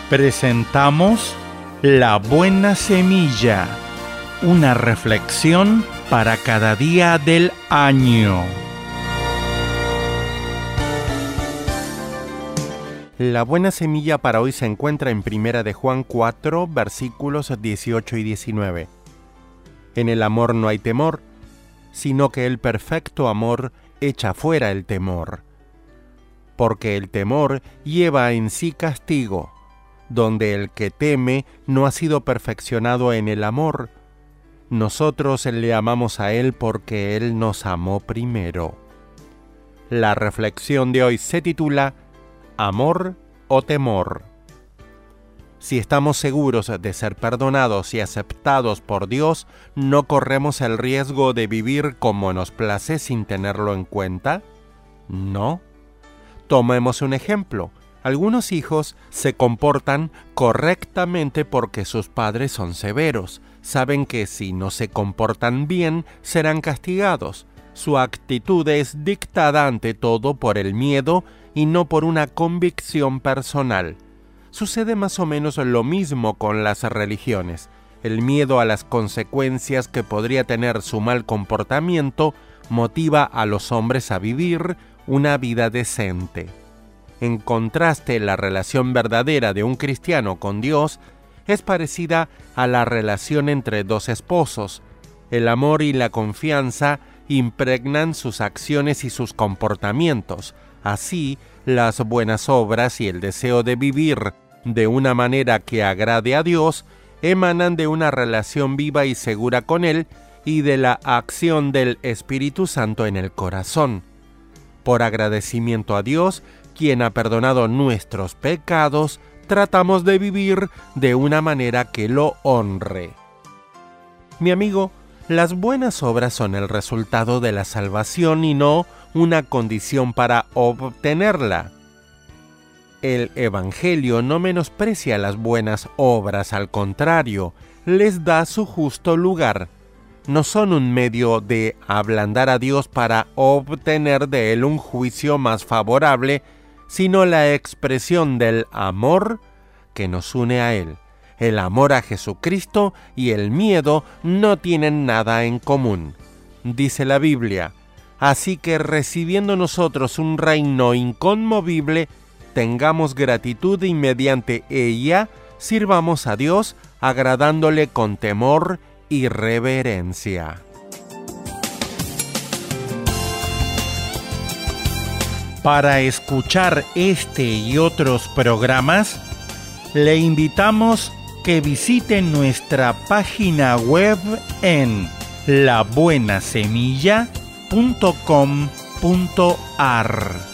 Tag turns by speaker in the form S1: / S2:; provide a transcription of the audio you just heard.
S1: Presentamos La Buena Semilla, una reflexión para cada día del año. La buena semilla para hoy se encuentra en 1 de Juan 4, versículos 18 y 19. En el amor no hay temor, sino que el perfecto amor echa fuera el temor. Porque el temor lleva en sí castigo, donde el que teme no ha sido perfeccionado en el amor. Nosotros le amamos a Él porque Él nos amó primero. La reflexión de hoy se titula ¿Amor o temor? Si estamos seguros de ser perdonados y aceptados por Dios, ¿no corremos el riesgo de vivir como nos place sin tenerlo en cuenta? No. Tomemos un ejemplo. Algunos hijos se comportan correctamente porque sus padres son severos. Saben que si no se comportan bien, serán castigados. Su actitud es dictada ante todo por el miedo y no por una convicción personal. Sucede más o menos lo mismo con las religiones. El miedo a las consecuencias que podría tener su mal comportamiento motiva a los hombres a vivir una vida decente. En contraste, la relación verdadera de un cristiano con Dios es parecida a la relación entre dos esposos. El amor y la confianza impregnan sus acciones y sus comportamientos. Así, las buenas obras y el deseo de vivir de una manera que agrade a Dios emanan de una relación viva y segura con Él y de la acción del Espíritu Santo en el corazón. Por agradecimiento a Dios, quien ha perdonado nuestros pecados, tratamos de vivir de una manera que lo honre. Mi amigo, las buenas obras son el resultado de la salvación y no una condición para obtenerla. El Evangelio no menosprecia las buenas obras, al contrario, les da su justo lugar. No son un medio de ablandar a Dios para obtener de Él un juicio más favorable, sino la expresión del amor que nos une a Él. El amor a Jesucristo y el miedo no tienen nada en común. Dice la Biblia, así que recibiendo nosotros un reino inconmovible, tengamos gratitud y mediante ella sirvamos a Dios, agradándole con temor y reverencia. Para escuchar este y otros programas, le invitamos que visite nuestra página web en labuenasemilla.com.ar.